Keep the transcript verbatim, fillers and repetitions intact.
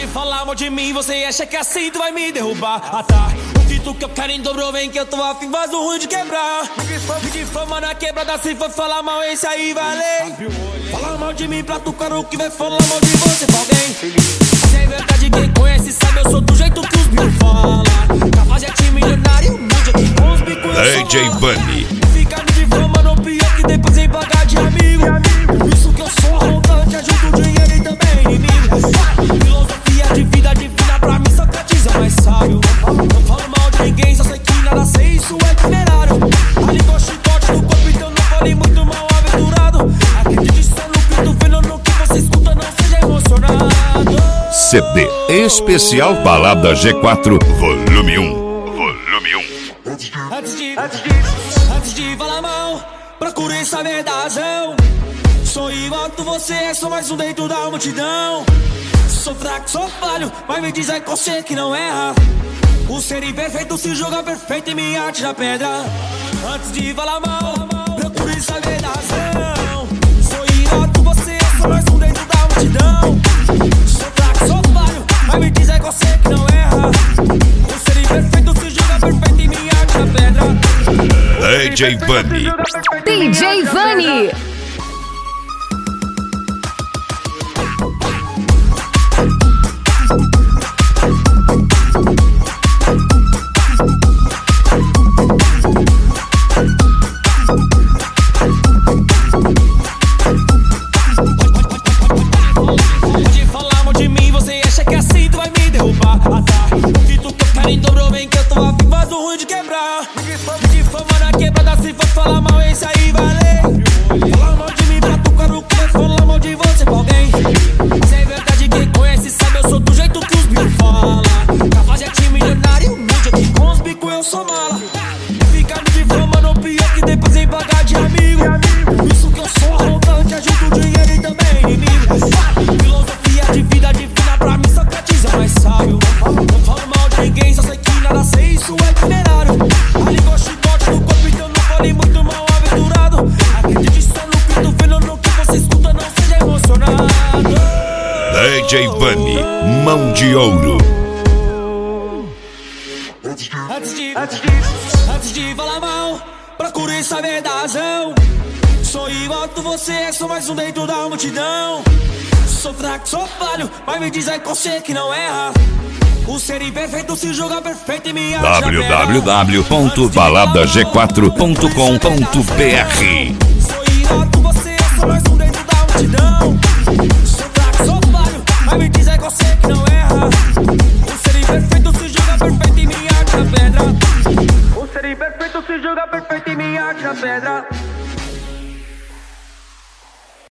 falar mal de mim, você acha que assim tu vai me derrubar? Ah tá, o título que eu quero em dobro, vem que eu tô afim, vaso ruim de quebrar. Me difama na quebrada, se for falar mal, esse aí valei. Fala mal de mim pra tu, cara, o que vai falar mal de você pra alguém. Se é verdade, quem conhece sabe, eu sou do jeito que os mil fala. Cafajete milionário, mídia, com os bicos eu D J Vani. Fica me difamando, pior que depois em pagar de amigo. Por isso que eu sou arrogante, ajudo o dinheiro e também inimigo. Filosofia de vida divina pra mim, Sócrates é mais sábio. Não falo mal de ninguém, só sei que nada sei, isso é temerário. Ali tô chicote no corpo, então não falei muito mal aventurado. Acredite só no que tu vendo, no que você escuta, não seja emocionado. C D especial Balada G quatro, volume um. Volume um. Antes de, antes de, antes de falar mal, procure saber da razão. Sou igual tu, você é só mais um dentro da multidão. Sou fraco, sou falho, mas me diz aí que você que não erra. O ser imperfeito se joga perfeito e me arte na pedra. Antes de falar mal, procure saber da razão. Sou igual tu, você é só mais um dentro da multidão. Sou fraco, sou falho, mas me diz aí que você que não erra. O ser imperfeito se joga perfeito e me arte na pedra. D J Vani. D J Vani. Pode falar mal de mim, você acha que assim tu vai me derrubar? Ah tá, o título que eu quero em dobro, vem que eu tô afim, vaso ruim de quebrar. Me difama na quebrada, se for falar mal, esse aí valei. Fala mal de mim pra tu, cara, o que vai falar mal de você pra alguém. Se é verdade, quem conhece sabe, eu sou do jeito que os mil fala. Cafajete milionário, mídia, com os bicos eu sou mala. Fica me difamando, pior que depois em pagar de amigo. Por isso que eu sou arrogante, ajudo o dinheiro e também inimigo. Filosofia de vida divina pra mim, Sócrates é mais sábio. Não falo mal de ninguém, só sei que nada sei, isso é temerário. Ali tô chicote no corpo, então não falei muito mal aventurado. Acredite só no que tu vendo, no que você escuta, não seja emocionado. D J Vani, mão de ouro. Antes de, antes de, antes de falar mal, procure saber da razão. Sou igual tu, você é só mais um dentro da multidão. Sou fraco, sou falho, mas me diz aí que você que não erra. O ser imperfeito se joga perfeito e me arte na pedra. w w w ponto balada g quatro ponto com ponto b r. Sou igual tu, você é só mais um dentro da multidão. Sou fraco, sou falho, mas me diz aí que você que não erra. O ser imperfeito se joga perfeito e me arte na pedra. O ser imperfeito se joga perfeito e me arte na pedra.